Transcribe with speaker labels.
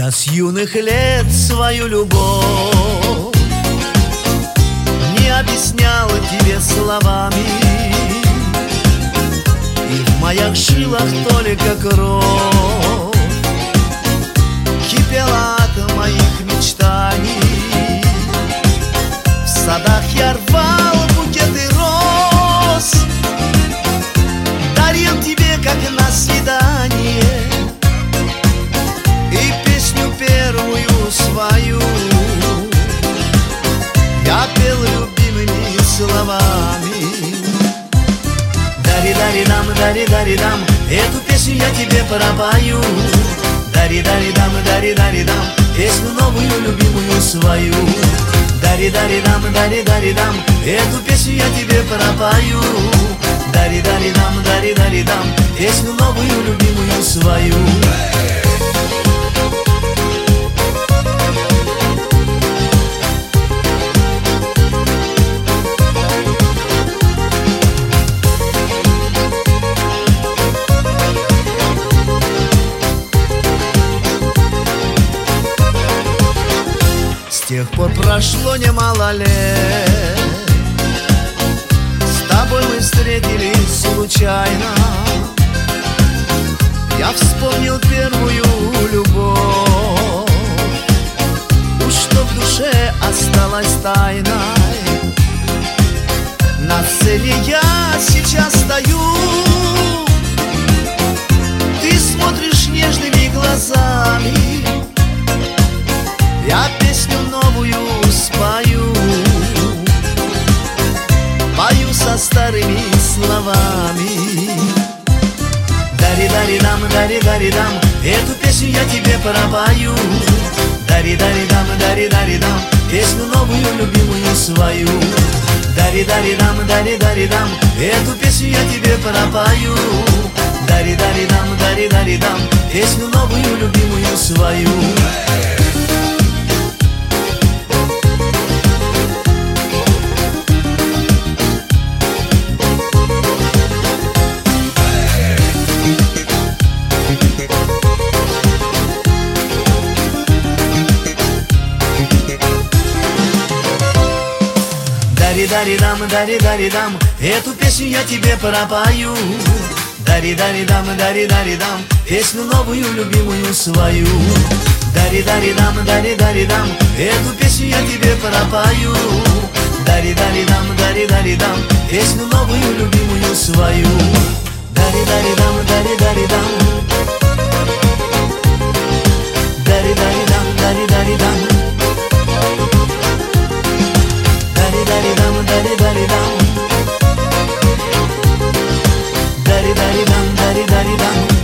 Speaker 1: Я с юных лет свою любовь не объяснял тебе словами, и в моих жилах только кровь кипела от моих мечтаний. В садах я рвал букеты роз, дарил тебе, как на свидание, и песню первую свою я пел любимыми словами. Дари-дари-дам, дари-дари-дам, эту песню я тебе пропою. Дари-дари-дам, дари-дари-дам, песню новую, любимую свою. Дари-дари-дам, дари-дари-дам, эту песню я тебе пропою. Дари-дари-дам, дари-дари-дам, песню новую, любимую свою. С тех пор прошло немало лет, с тобой мы встретились случайно. Я вспомнил первую любовь, уж что в душе осталось тайной. На сцене я сейчас стою, ты смотришь нежными глазами, я песню новую спою, пою со старыми словами. Дари-дари-дам, дари-дари-дам, эту песню я тебе пропою. Дари-дари-дам, дари-дари-дам, песню новую, любимую свою. Дари-дари-дам, дари-дари-дам, эту песню я тебе пропою. Дари-дари-дам, дари-дари-дам, песню новую, любимую свою. Дари-дари-дам, дари-дари-дам, эту песню я тебе пропою. Дари-дари-дам, дари-дари-дам, песню новую, любимую свою. Дари-дари-дам, дари-дари-дам, эту песню я тебе пропою. Дари-дари-дам, дари-дари-дам, песню новую, любимую свою. Дари-дари-дам, дари-дари-дам, дари-дари-дам, дари-дари-дам, дари-дари-дам, дари-дари-дам, дари-дари-дам, дари-дари-дам.